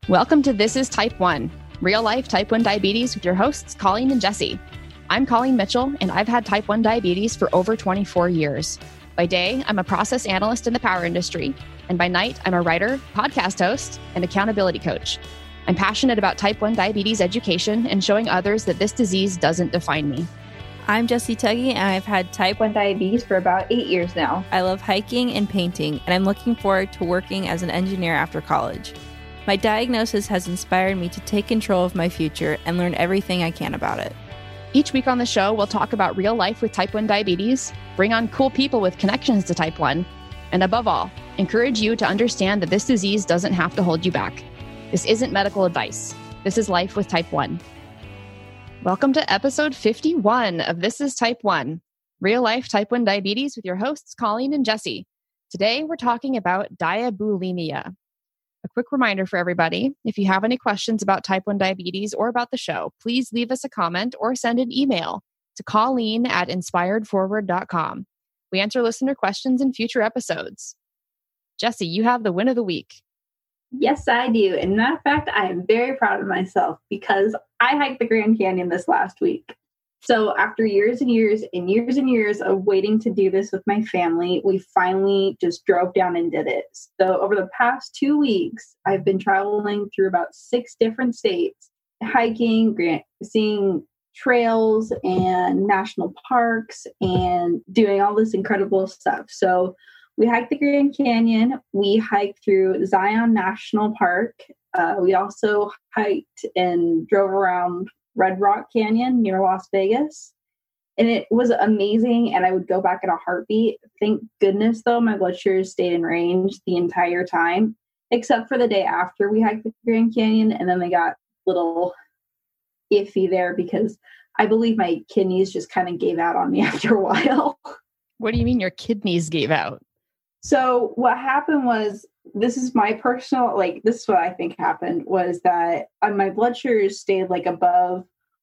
Welcome to This is Type 1, real life type 1 diabetes with your hosts, Colleen and Jesse. I'm Colleen Mitchell, and I've had type 1 diabetes for over 24 years. By day, I'm a process analyst in the power industry, and by night, I'm a writer, podcast host, and accountability coach. I'm passionate about type 1 diabetes education and showing others that this disease doesn't define me. I'm Jessie Tuggy, and I've had type 1 diabetes for about 8 years now. I love hiking and painting, and I'm looking forward to working as an engineer after college. My diagnosis has inspired me to take control of my future and learn everything I can about it. Each week on the show, we'll talk about real life with type 1 diabetes, bring on cool people with connections to type 1, and above all, encourage you to understand that this disease doesn't have to hold you back. This isn't medical advice. This is life with type 1. Welcome to episode 51 of This is Type 1, real life type 1 diabetes with your hosts, Colleen and Jesse. Today, we're talking about diabulimia. A quick reminder for everybody, if you have any questions about type 1 diabetes or about the show, please leave us a comment or send an email to Colleen@inspiredforward.com. We answer listener questions in future episodes. Jesse, you have the win of the week. Yes, I do. And matter of fact, I am very proud of myself because I hiked the Grand Canyon this last week. So after years and years and years and years of waiting to do this with my family, we finally just drove down and did it. So over the past 2 weeks, I've been traveling through about 6 different states, hiking, seeing trails and national parks, and doing all this incredible stuff. So we hiked the Grand Canyon. We hiked through Zion National Park. We also hiked and drove around Red Rock Canyon near Las Vegas. And it was amazing. And I would go back in a heartbeat. Thank goodness, though, my blood sugars stayed in range the entire time, except for the day after we hiked the Grand Canyon. And then they got a little iffy there because I believe my kidneys just kind of gave out on me after a while. What do you mean your kidneys gave out? So what happened was, this is my personal, this is what I think happened, was that my blood sugars stayed above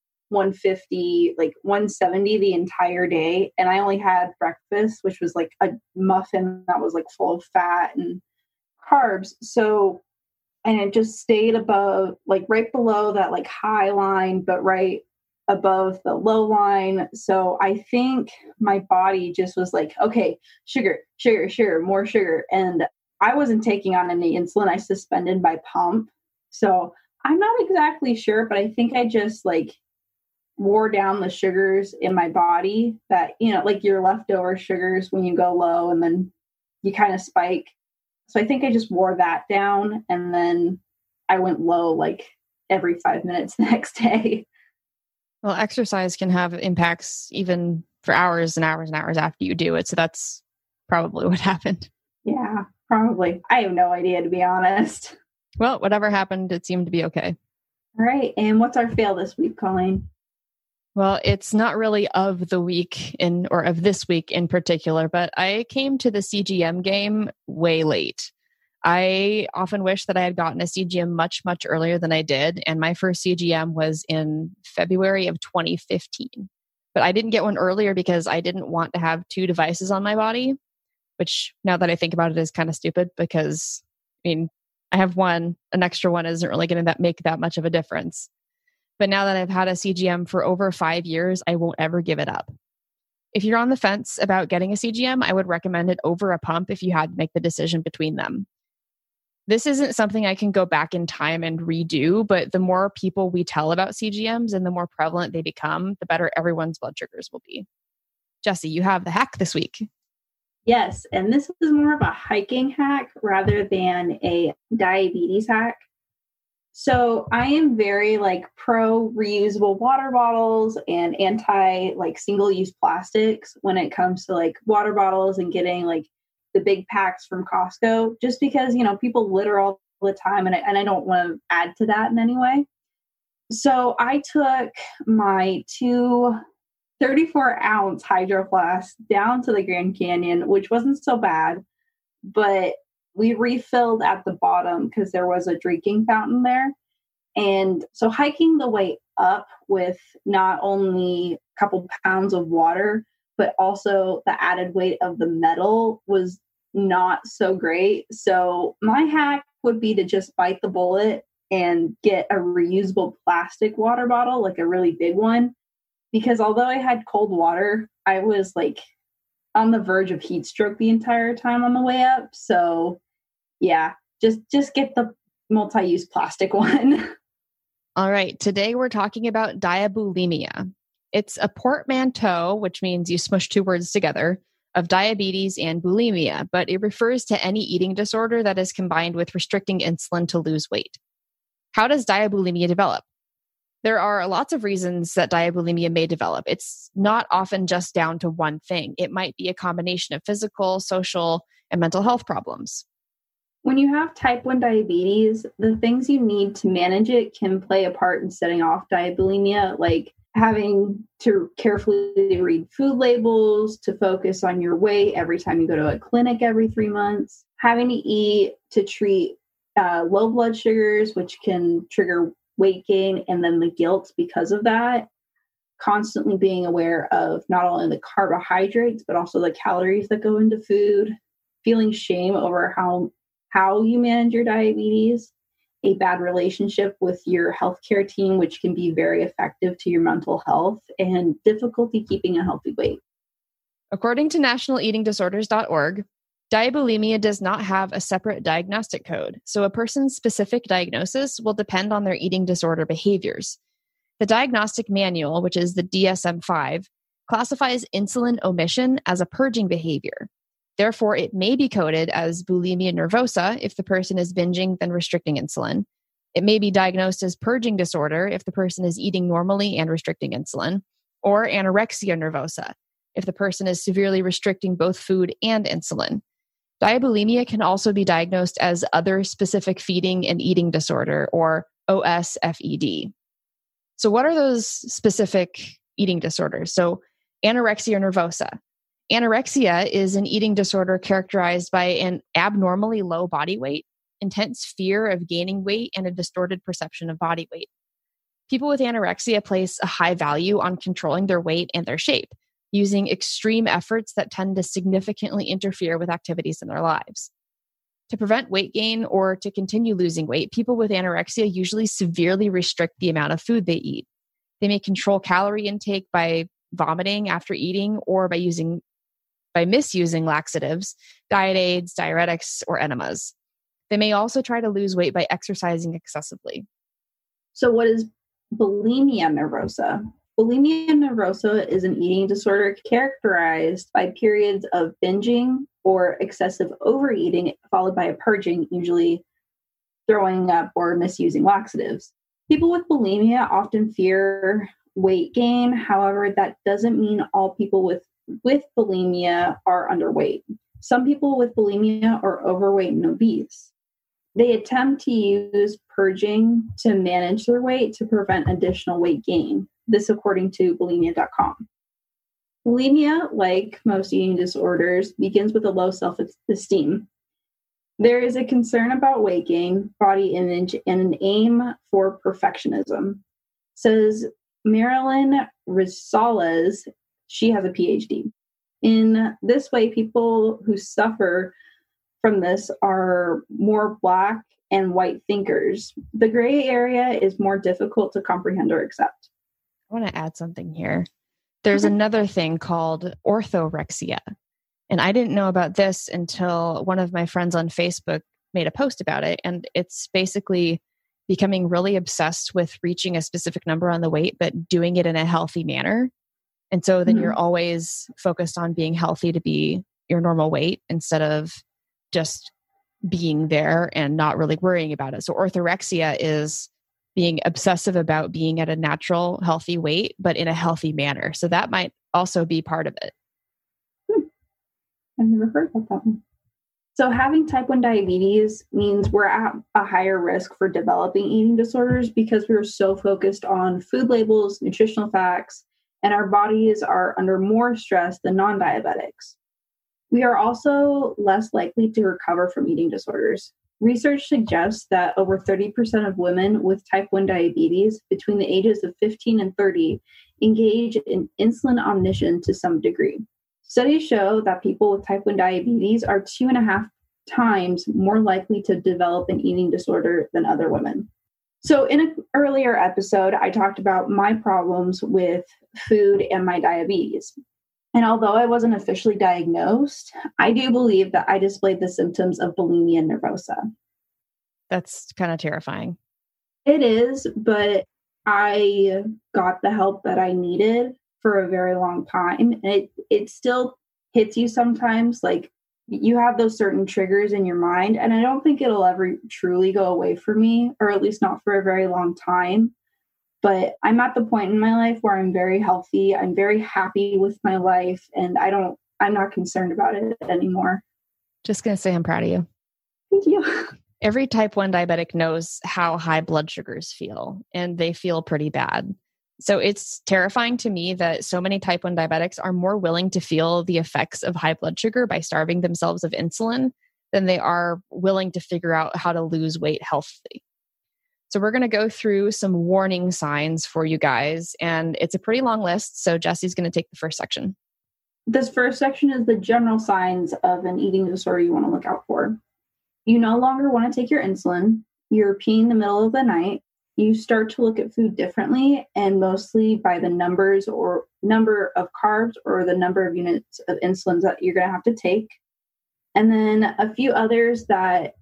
150, 170 the entire day. And I only had breakfast, which was a muffin that was full of fat and carbs. So, and it just stayed above, right below that high line, but right above the low line. So I think my body just was okay, sugar, more sugar. And I wasn't taking on any insulin. I suspended my pump. So I'm not exactly sure, but I think I just wore down the sugars in my body that, your leftover sugars when you go low and then you kind of spike. So I think I just wore that down, and then I went low every 5 minutes the next day. Well, exercise can have impacts even for hours and hours and hours after you do it. So that's probably what happened. Yeah, probably. I have no idea, to be honest. Well, whatever happened, it seemed to be okay. All right. And what's our fail this week, Colleen? Well, it's not really of the week or of this week in particular, but I came to the CGM game way late. I often wish that I had gotten a CGM much, much earlier than I did. And my first CGM was in February of 2015. But I didn't get one earlier because I didn't want to have 2 devices on my body, which now that I think about it is kind of stupid because, I have one, an extra one isn't really going to make that much of a difference. But now that I've had a CGM for over 5 years, I won't ever give it up. If you're on the fence about getting a CGM, I would recommend it over a pump if you had to make the decision between them. This isn't something I can go back in time and redo, but the more people we tell about CGMs and the more prevalent they become, the better everyone's blood sugars will be. Jesse, you have the hack this week. Yes, and this is more of a hiking hack rather than a diabetes hack. So I am very pro reusable water bottles and anti single-use plastics when it comes to water bottles and getting the big packs from Costco, just because, people litter all the time and I don't want to add to that in any way. So I took my 2 34-ounce Hydro Flask down to the Grand Canyon, which wasn't so bad, but we refilled at the bottom because there was a drinking fountain there. And so hiking the way up with not only a couple pounds of water, but also the added weight of the metal was not so great. So my hack would be to just bite the bullet and get a reusable plastic water bottle, like a really big one. Because although I had cold water, I was like on the verge of heat stroke the entire time on the way up. So yeah, just get the multi-use plastic one. All right. Today we're talking about diabulimia. It's a portmanteau, which means you smush two words together, of diabetes and bulimia, but it refers to any eating disorder that is combined with restricting insulin to lose weight. How does diabulimia develop? There are lots of reasons that diabulimia may develop. It's not often just down to one thing. It might be a combination of physical, social, and mental health problems. When you have type 1 diabetes, the things you need to manage it can play a part in setting off diabulimia, like having to carefully read food labels, to focus on your weight every time you go to a clinic every 3 months, having to eat to treat low blood sugars, which can trigger weight gain, and then the guilt because of that, constantly being aware of not only the carbohydrates, but also the calories that go into food, feeling shame over how you manage your diabetes, a bad relationship with your healthcare team, which can be very effective to your mental health, and difficulty keeping a healthy weight. According to nationaleatingdisorders.org, diabulimia does not have a separate diagnostic code, so a person's specific diagnosis will depend on their eating disorder behaviors. The diagnostic manual, which is the DSM-5, classifies insulin omission as a purging behavior. Therefore, it may be coded as bulimia nervosa if the person is binging then restricting insulin. It may be diagnosed as purging disorder if the person is eating normally and restricting insulin, or anorexia nervosa if the person is severely restricting both food and insulin. Diabulimia can also be diagnosed as other specific feeding and eating disorder, or OSFED. So what are those specific eating disorders? So anorexia nervosa. Anorexia is an eating disorder characterized by an abnormally low body weight, intense fear of gaining weight, and a distorted perception of body weight. People with anorexia place a high value on controlling their weight and their shape, using extreme efforts that tend to significantly interfere with activities in their lives. To prevent weight gain or to continue losing weight, people with anorexia usually severely restrict the amount of food they eat. They may control calorie intake by vomiting after eating or by misusing laxatives, diet aids, diuretics, or enemas. They may also try to lose weight by exercising excessively. So what is bulimia nervosa? Bulimia nervosa is an eating disorder characterized by periods of binging or excessive overeating, followed by a purging, usually throwing up or misusing laxatives. People with bulimia often fear weight gain. However, that doesn't mean all people with bulimia are underweight. Some people with bulimia are overweight and obese. They attempt to use purging to manage their weight to prevent additional weight gain. This according to bulimia.com. Bulimia, like most eating disorders, begins with a low self-esteem. There is a concern about weight gain, body image, and an aim for perfectionism. Says Marilyn Rosales. She has a PhD. In this way, people who suffer from this are more Black and white thinkers. The gray area is more difficult to comprehend or accept. I want to add something here. There's another thing called orthorexia. And I didn't know about this until one of my friends on Facebook made a post about it. And it's basically becoming really obsessed with reaching a specific number on the weight, but doing it in a healthy manner. And so then you're always focused on being healthy to be your normal weight instead of just being there and not really worrying about it. So orthorexia is being obsessive about being at a natural, healthy weight, but in a healthy manner. So that might also be part of it. I've never heard about that one. So having type 1 diabetes means we're at a higher risk for developing eating disorders because we're so focused on food labels, nutritional facts, and our bodies are under more stress than non-diabetics. We are also less likely to recover from eating disorders. Research suggests that over 30% of women with type 1 diabetes between the ages of 15 and 30 engage in insulin omniscience to some degree. Studies show that people with type 1 diabetes are 2.5 times more likely to develop an eating disorder than other women. So in an earlier episode, I talked about my problems with food and my diabetes. And although I wasn't officially diagnosed, I do believe that I displayed the symptoms of bulimia nervosa. That's kind of terrifying. It is, but I got the help that I needed for a very long time. And it still hits you sometimes. Like, you have those certain triggers in your mind, and I don't think it'll ever truly go away for me, or at least not for a very long time. But I'm at the point in my life where I'm very healthy. I'm very happy with my life, and I'm not concerned about it anymore. Just going to say I'm proud of you. Thank you. Every type 1 diabetic knows how high blood sugars feel, and they feel pretty bad. So it's terrifying to me that so many type 1 diabetics are more willing to feel the effects of high blood sugar by starving themselves of insulin than they are willing to figure out how to lose weight healthily. So we're going to go through some warning signs for you guys, and it's a pretty long list. So Jesse's going to take the first section. This first section is the general signs of an eating disorder you want to look out for. You no longer want to take your insulin. You're peeing in the middle of the night. You start to look at food differently, and mostly by the numbers or number of carbs or the number of units of insulin that you're going to have to take. And then a few others that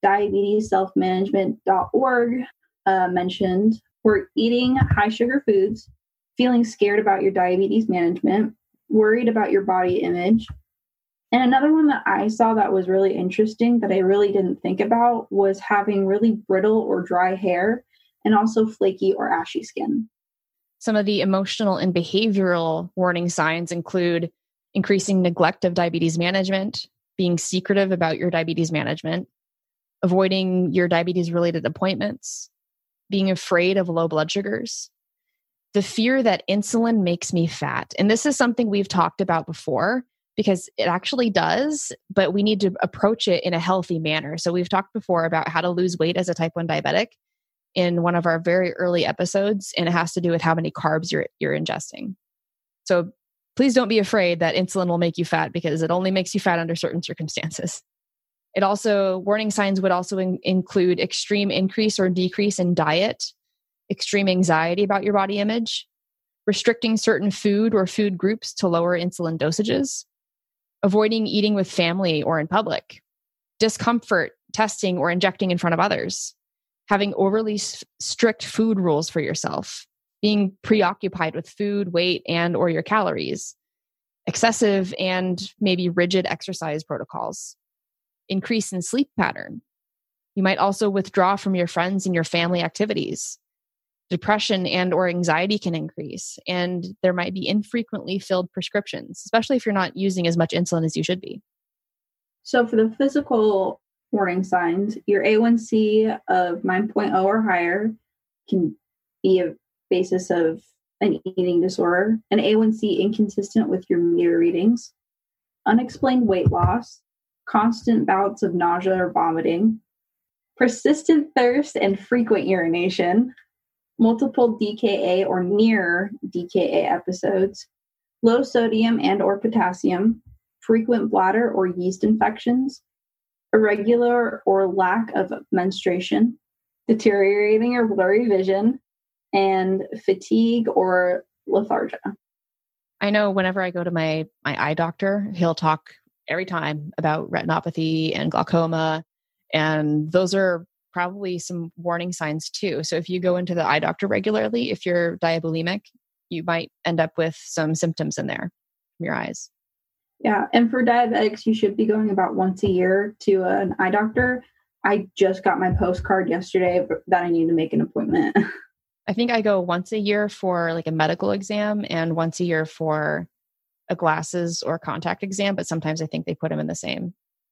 diabetesselfmanagement.org mentioned were eating high sugar foods, feeling scared about your diabetes management, worried about your body image. And another one that I saw that was really interesting that I really didn't think about was having really brittle or dry hair and also flaky or ashy skin. Some of the emotional and behavioral warning signs include increasing neglect of diabetes management, being secretive about your diabetes management, avoiding your diabetes-related appointments, being afraid of low blood sugars, the fear that insulin makes me fat. And this is something we've talked about before because it actually does, but we need to approach it in a healthy manner. So we've talked before about how to lose weight as a type 1 diabetic in one of our very early episodes, and it has to do with how many carbs you're ingesting. So please don't be afraid that insulin will make you fat because it only makes you fat under certain circumstances. Warning signs would also include extreme increase or decrease in diet, extreme anxiety about your body image, restricting certain food or food groups to lower insulin dosages, avoiding eating with family or in public, discomfort testing or injecting in front of others, having overly strict food rules for yourself, being preoccupied with food, weight, and or your calories, excessive and maybe rigid exercise protocols, increase in sleep pattern. You might also withdraw from your friends and your family activities. Depression and or anxiety can increase, and there might be infrequently filled prescriptions, especially if you're not using as much insulin as you should be. So for the physical warning signs, your A1C of 9.0 or higher can be a basis of an eating disorder, an A1C inconsistent with your meter readings, unexplained weight loss, constant bouts of nausea or vomiting, persistent thirst and frequent urination, multiple DKA or near DKA episodes, low sodium and or potassium, frequent bladder or yeast infections, irregular or lack of menstruation, deteriorating or blurry vision, and fatigue or lethargia. I know whenever I go to my eye doctor, he'll talk every time about retinopathy and glaucoma, and those are probably some warning signs too. So if you go into the eye doctor regularly, if you're diabulimic, you might end up with some symptoms in there from your eyes. Yeah. And for diabetics, you should be going about once a year to an eye doctor. I just got my postcard yesterday that I need to make an appointment. I think I go once a year for like a medical exam and once a year for a glasses or contact exam, but sometimes I think they put them in the same.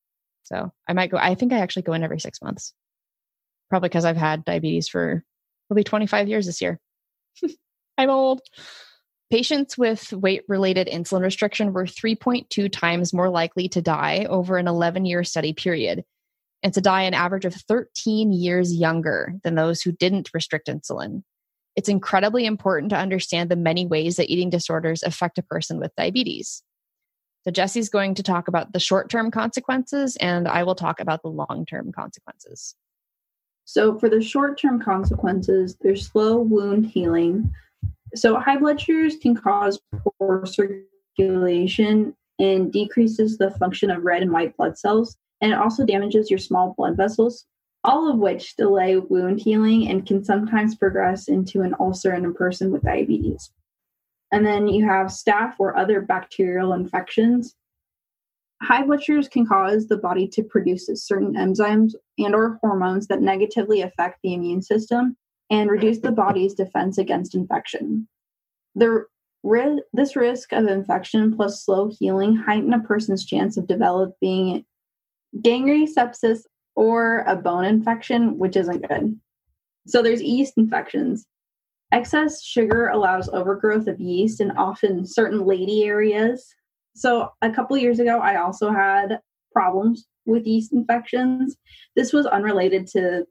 So I might go, I think I actually go in every 6 months. Probably because I've had diabetes for probably 25 years this year. I'm old. Patients with weight-related insulin restriction were 3.2 times more likely to die over an 11-year study period, and to die an average of 13 years younger than those who didn't restrict insulin. It's incredibly important to understand the many ways that eating disorders affect a person with diabetes. So Jesse's going to talk about the short-term consequences, and I will talk about the long-term consequences. So for the short-term consequences, there's slow wound healing. So high blood sugars can cause poor circulation and decreases the function of red and white blood cells. And it also damages your small blood vessels, all of which delay wound healing and can sometimes progress into an ulcer in a person with diabetes. And then you have staph or other bacterial infections. High blood sugars can cause the body to produce certain enzymes and or hormones that negatively affect the immune system and reduce the body's defense against infection. This risk of infection plus slow healing heighten a person's chance of developing gangrene, sepsis, or a bone infection, which isn't good. So there's yeast infections. Excess sugar allows overgrowth of yeast in often certain lady areas. So a couple years ago, I also had problems with yeast infections. This was unrelated to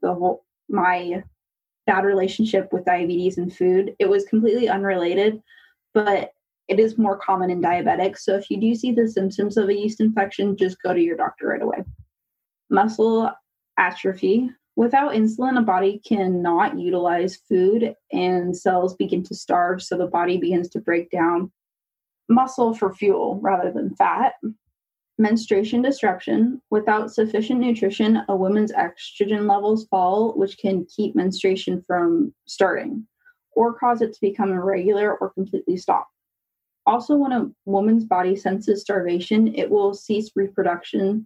my bad relationship with diabetes and food. It was completely unrelated, but it is more common in diabetics. So if you do see the symptoms of a yeast infection, just go to your doctor right away. Muscle atrophy. Without insulin, a body cannot utilize food and cells begin to starve. So the body begins to break down muscle for fuel rather than fat. Menstruation disruption. Without sufficient nutrition, a woman's estrogen levels fall, which can keep menstruation from starting or cause it to become irregular or completely stop. Also, when a woman's body senses starvation, it will cease reproduction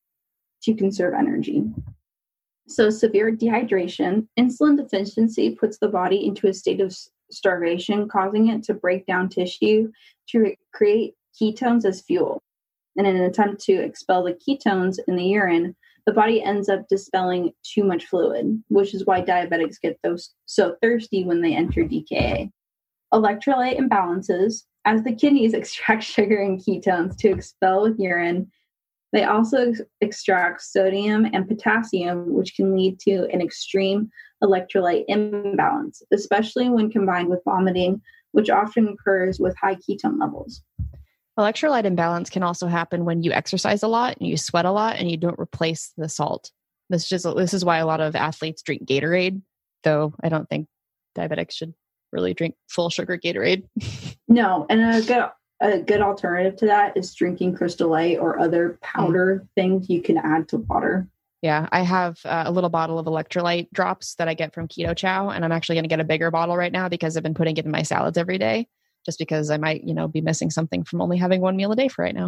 to conserve energy. So severe dehydration. Insulin deficiency puts the body into a state of starvation, causing it to break down tissue to create ketones as fuel. And in an attempt to expel the ketones in the urine, the body ends up dispelling too much fluid, which is why diabetics get so thirsty when they enter DKA. Electrolyte imbalances. As the kidneys extract sugar and ketones to expel with urine, they also extract sodium and potassium, which can lead to an extreme electrolyte imbalance, especially when combined with vomiting, which often occurs with high ketone levels. Electrolyte imbalance can also happen when you exercise a lot and you sweat a lot and you don't replace the salt. This is why a lot of athletes drink Gatorade, though I don't think diabetics should really drink full sugar Gatorade. No, and a good alternative to that is drinking Crystal Light or other powder things you can add to water. Yeah, I have a little bottle of electrolyte drops that I get from Keto Chow, and I'm actually going to get a bigger bottle right now because I've been putting it in my salads every day, just because I might, be missing something from only having one meal a day for right now.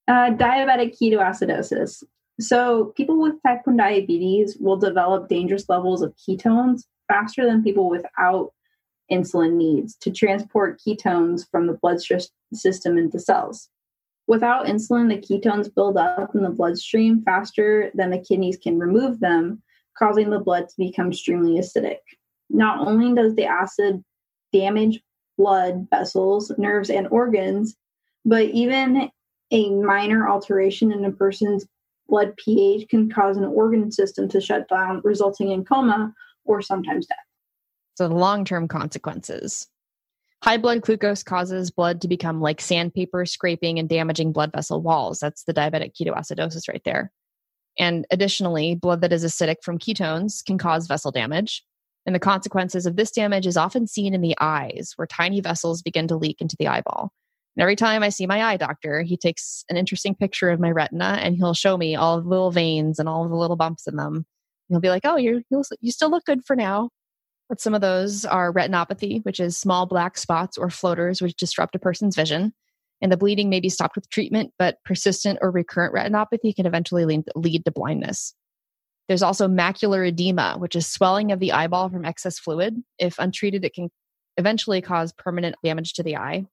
Diabetic ketoacidosis. So people with type 1 diabetes will develop dangerous levels of ketones faster than people without insulin needs to transport ketones from the blood system into cells. Without insulin, the ketones build up in the bloodstream faster than the kidneys can remove them, causing the blood to become extremely acidic. Not only does the acid damage blood vessels, nerves, and organs, but even a minor alteration in a person's blood pH can cause an organ system to shut down, resulting in coma or sometimes death. So the long-term consequences. High blood glucose causes blood to become like sandpaper, scraping and damaging blood vessel walls. That's the diabetic ketoacidosis right there. And additionally, blood that is acidic from ketones can cause vessel damage. And the consequences of this damage is often seen in the eyes, where tiny vessels begin to leak into the eyeball. And every time I see my eye doctor, he takes an interesting picture of my retina and he'll show me all the little veins and all of the little bumps in them. And he'll be like, oh, you still look good for now. But some of those are retinopathy, which is small black spots or floaters which disrupt a person's vision. And the bleeding may be stopped with treatment, but persistent or recurrent retinopathy can eventually lead to blindness. There's also macular edema, which is swelling of the eyeball from excess fluid. If untreated, it can eventually cause permanent damage to the eye.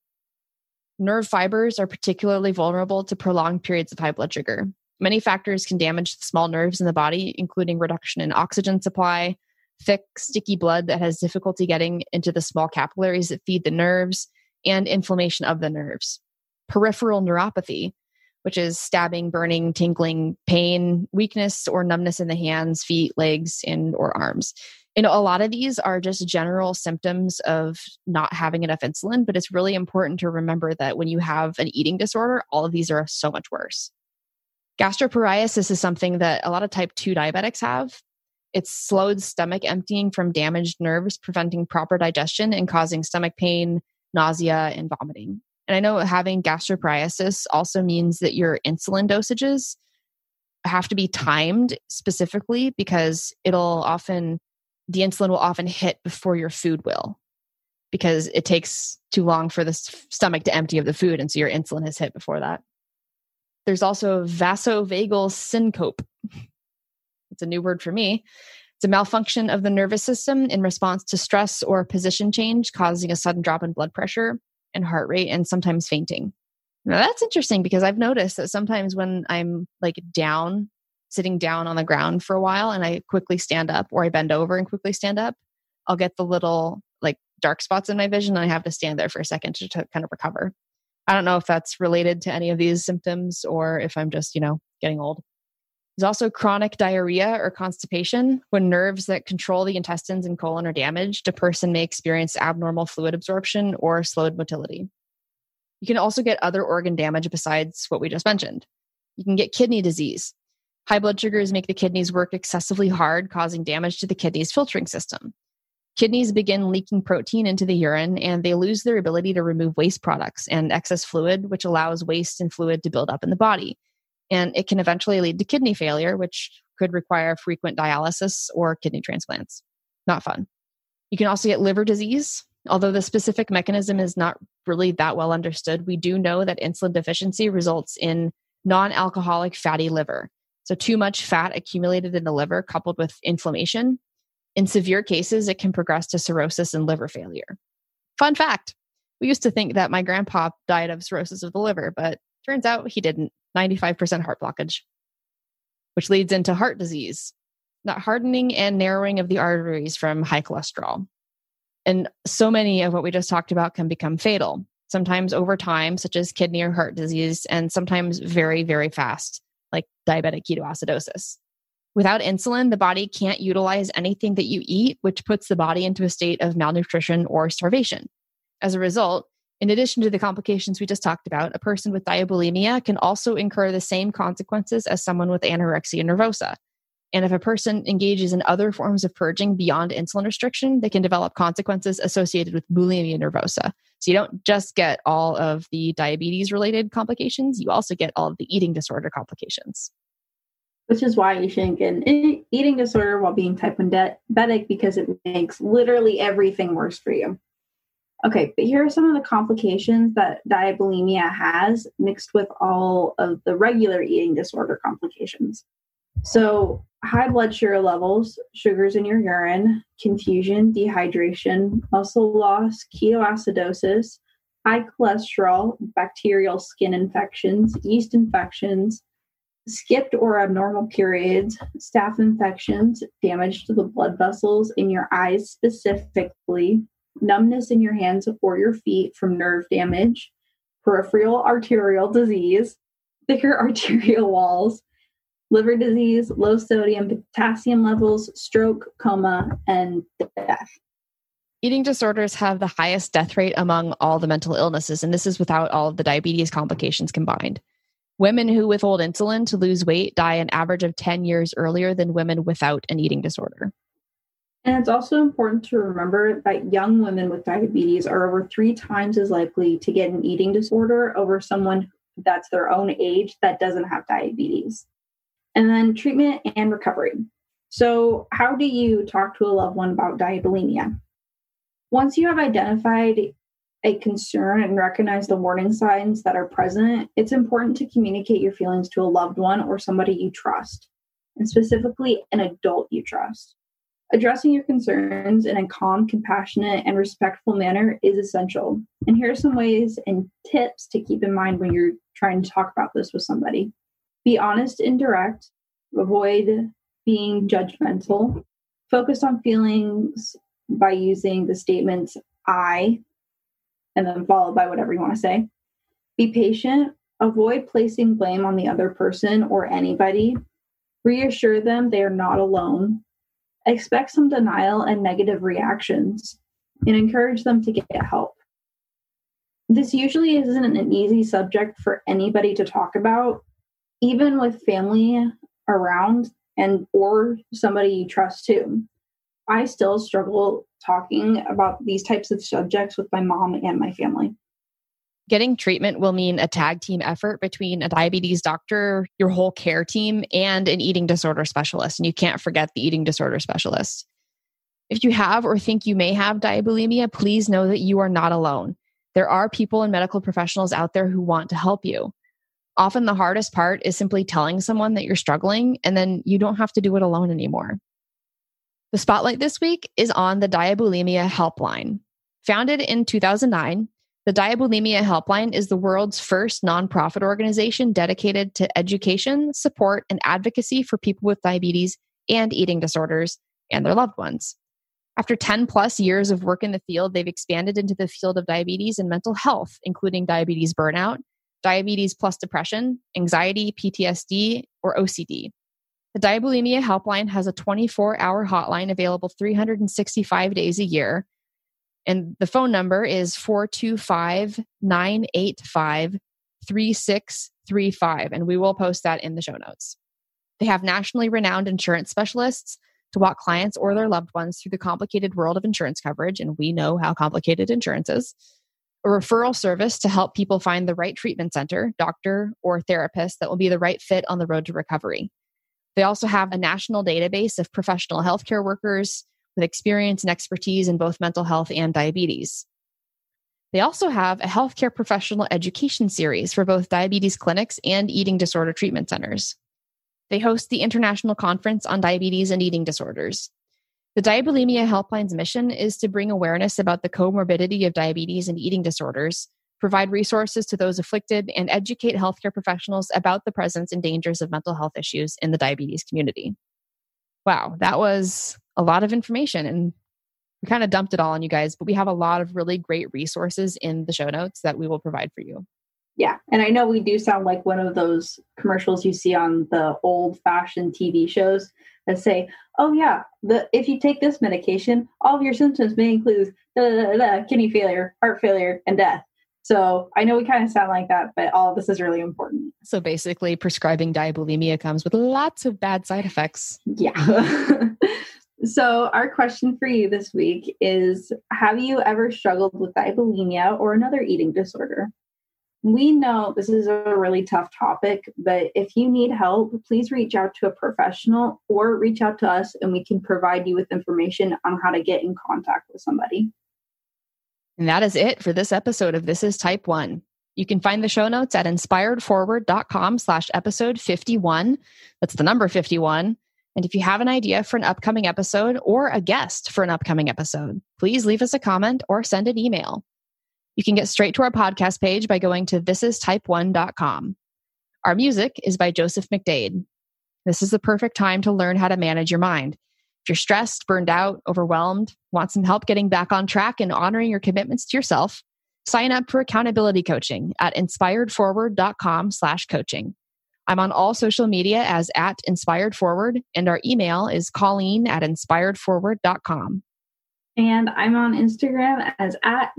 Nerve fibers are particularly vulnerable to prolonged periods of high blood sugar. Many factors can damage the small nerves in the body, including reduction in oxygen supply, thick, sticky blood that has difficulty getting into the small capillaries that feed the nerves, and inflammation of the nerves. Peripheral neuropathy, which is stabbing, burning, tingling, pain, weakness, or numbness in the hands, feet, legs, and or arms. And a lot of these are just general symptoms of not having enough insulin, but it's really important to remember that when you have an eating disorder, all of these are so much worse. Gastroparesis is something that a lot of type 2 diabetics have. It slowed stomach emptying from damaged nerves, preventing proper digestion and causing stomach pain, nausea, and vomiting. And I know having gastroparesis also means that your insulin dosages have to be timed specifically because the insulin will often hit before your food will, because it takes too long for the stomach to empty of the food. And so your insulin is hit before that. There's also vasovagal syncope. It's a new word for me. It's a malfunction of the nervous system in response to stress or position change, causing a sudden drop in blood pressure and heart rate and sometimes fainting. Now that's interesting because I've noticed that sometimes when I'm like sitting down on the ground for a while and I quickly stand up, or I bend over and quickly stand up, I'll get the little like dark spots in my vision and I have to stand there for a second to kind of recover. I don't know if that's related to any of these symptoms or if I'm just, getting old. There's also chronic diarrhea or constipation. When nerves that control the intestines and colon are damaged, a person may experience abnormal fluid absorption or slowed motility. You can also get other organ damage besides what we just mentioned. You can get kidney disease. High blood sugars make the kidneys work excessively hard, causing damage to the kidney's filtering system. Kidneys begin leaking protein into the urine, and they lose their ability to remove waste products and excess fluid, which allows waste and fluid to build up in the body. And it can eventually lead to kidney failure, which could require frequent dialysis or kidney transplants. Not fun. You can also get liver disease. Although the specific mechanism is not really that well understood, we do know that insulin deficiency results in non-alcoholic fatty liver. So too much fat accumulated in the liver coupled with inflammation. In severe cases, it can progress to cirrhosis and liver failure. Fun fact, we used to think that my grandpa died of cirrhosis of the liver, but turns out he didn't. 95% heart blockage, which leads into heart disease, not hardening and narrowing of the arteries from high cholesterol. And so many of what we just talked about can become fatal, sometimes over time, such as kidney or heart disease, and sometimes very, very fast, like diabetic ketoacidosis. Without insulin, the body can't utilize anything that you eat, which puts the body into a state of malnutrition or starvation. As a result, in addition to the complications we just talked about, a person with diabulimia can also incur the same consequences as someone with anorexia nervosa. And if a person engages in other forms of purging beyond insulin restriction, they can develop consequences associated with bulimia nervosa. So you don't just get all of the diabetes-related complications, you also get all of the eating disorder complications. Which is why you shouldn't get an eating disorder while being type 1 diabetic, because it makes literally everything worse for you. Okay, but here are some of the complications that diabulimia has mixed with all of the regular eating disorder complications. So high blood sugar levels, sugars in your urine, confusion, dehydration, muscle loss, ketoacidosis, high cholesterol, bacterial skin infections, yeast infections, skipped or abnormal periods, staph infections, damage to the blood vessels in your eyes specifically, numbness in your hands or your feet from nerve damage, peripheral arterial disease, thicker arterial walls, liver disease, low sodium, potassium levels, stroke, coma, and death. Eating disorders have the highest death rate among all the mental illnesses, and this is without all of the diabetes complications combined. Women who withhold insulin to lose weight die an average of 10 years earlier than women without an eating disorder. And it's also important to remember that young women with diabetes are over 3 times as likely to get an eating disorder over someone that's their own age that doesn't have diabetes. And then treatment and recovery. So how do you talk to a loved one about diabulimia? Once you have identified a concern and recognize the warning signs that are present, it's important to communicate your feelings to a loved one or somebody you trust, and specifically an adult you trust. Addressing your concerns in a calm, compassionate, and respectful manner is essential. And here are some ways and tips to keep in mind when you're trying to talk about this with somebody. Be honest and direct. Avoid being judgmental. Focus on feelings by using the statements I, and then followed by whatever you want to say. Be patient. Avoid placing blame on the other person or anybody. Reassure them they are not alone. Expect some denial and negative reactions, and encourage them to get help. This usually isn't an easy subject for anybody to talk about. Even with family around, and or somebody you trust too. I still struggle talking about these types of subjects with my mom and my family. Getting treatment will mean a tag team effort between a diabetes doctor, your whole care team, and an eating disorder specialist. And you can't forget the eating disorder specialist. If you have or think you may have diabulimia, please know that you are not alone. There are people and medical professionals out there who want to help you. Often the hardest part is simply telling someone that you're struggling, and then you don't have to do it alone anymore. The spotlight this week is on the Diabulimia Helpline. Founded in 2009, the Diabulimia Helpline is the world's first nonprofit organization dedicated to education, support, and advocacy for people with diabetes and eating disorders and their loved ones. After 10 plus years of work in the field, they've expanded into the field of diabetes and mental health, including diabetes burnout, diabetes plus depression, anxiety, PTSD, or OCD. The Diabulimia Helpline has a 24-hour hotline available 365 days a year. And the phone number is 425-985-3635. And we will post that in the show notes. They have nationally renowned insurance specialists to walk clients or their loved ones through the complicated world of insurance coverage. And we know how complicated insurance is. A referral service to help people find the right treatment center, doctor, or therapist that will be the right fit on the road to recovery. They also have a national database of professional healthcare workers with experience and expertise in both mental health and diabetes. They also have a healthcare professional education series for both diabetes clinics and eating disorder treatment centers. They host the International Conference on Diabetes and Eating Disorders. The Diabulimia Helpline's mission is to bring awareness about the comorbidity of diabetes and eating disorders, provide resources to those afflicted, and educate healthcare professionals about the presence and dangers of mental health issues in the diabetes community. Wow, that was a lot of information, and we kind of dumped it all on you guys, but we have a lot of really great resources in the show notes that we will provide for you. Yeah, and I know we do sound like one of those commercials you see on the old-fashioned TV shows that say, oh yeah, if you take this medication, all of your symptoms may include kidney failure, heart failure, and death. So I know we kind of sound like that, but all of this is really important. So basically, prescribing diabulimia comes with lots of bad side effects. Yeah. So our question for you this week is, have you ever struggled with diabulimia or another eating disorder? We know this is a really tough topic, but if you need help, please reach out to a professional or reach out to us and we can provide you with information on how to get in contact with somebody. And that is it for this episode of This is Type 1. You can find the show notes at inspiredforward.com/episode 51. That's the number 51. And if you have an idea for an upcoming episode or a guest for an upcoming episode, please leave us a comment or send an email. You can get straight to our podcast page by going to thisistype1.com. Our music is by Joseph McDade. This is the perfect time to learn how to manage your mind. If you're stressed, burned out, overwhelmed, want some help getting back on track and honoring your commitments to yourself, sign up for accountability coaching at inspiredforward.com/coaching. I'm on all social media as @inspiredforward, and our email is colleen@inspiredforward.com. And I'm on Instagram as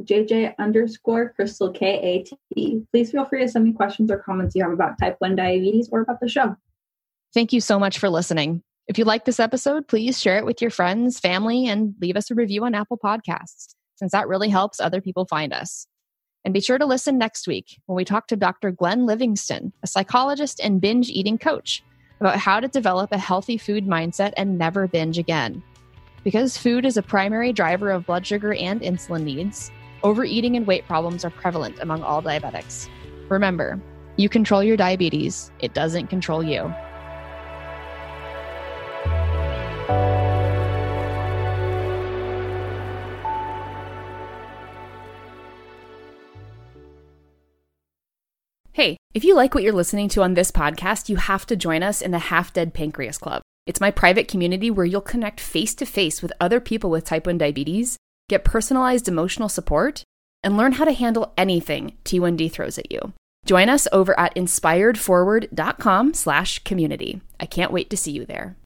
@JJ_CrystalKAT. Please feel free to send me questions or comments you have about type 1 diabetes or about the show. Thank you so much for listening. If you like this episode, please share it with your friends, family, and leave us a review on Apple Podcasts, since that really helps other people find us. And be sure to listen next week when we talk to Dr. Glenn Livingston, a psychologist and binge eating coach, about how to develop a healthy food mindset and never binge again. Because food is a primary driver of blood sugar and insulin needs, overeating and weight problems are prevalent among all diabetics. Remember, you control your diabetes. It doesn't control you. Hey, if you like what you're listening to on this podcast, you have to join us in the Half Dead Pancreas Club. It's my private community where you'll connect face-to-face with other people with type 1 diabetes, get personalized emotional support, and learn how to handle anything T1D throws at you. Join us over at inspiredforward.com/community. I can't wait to see you there.